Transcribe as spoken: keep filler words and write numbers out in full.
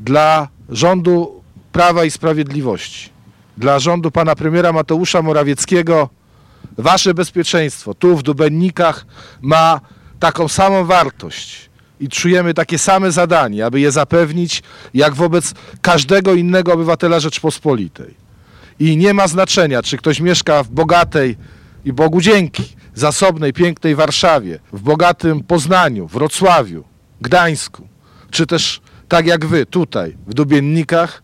dla rządu Prawa i Sprawiedliwości, dla rządu pana premiera Mateusza Morawieckiego, wasze bezpieczeństwo tu w Dubennikach ma taką samą wartość i czujemy takie same zadanie, aby je zapewnić, jak wobec każdego innego obywatela Rzeczpospolitej. I nie ma znaczenia, czy ktoś mieszka w bogatej i Bogu dzięki, zasobnej, pięknej Warszawie, w bogatym Poznaniu, Wrocławiu, Gdańsku, czy też tak jak wy tutaj w Dubiennikach,